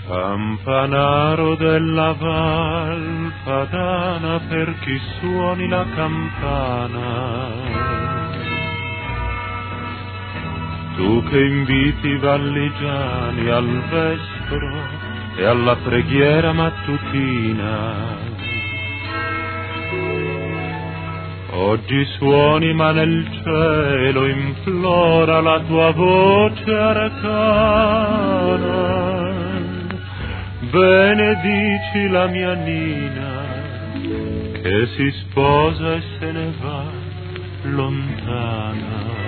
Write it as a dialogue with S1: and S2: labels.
S1: Campanaro della Val Padana, per chi suoni la campana. Tu che inviti i valligiani al vespro e alla preghiera mattutina, oggi suoni ma nel cielo implora la tua voce arcana. Benedici la mia Nina che si sposa e se ne va lontana.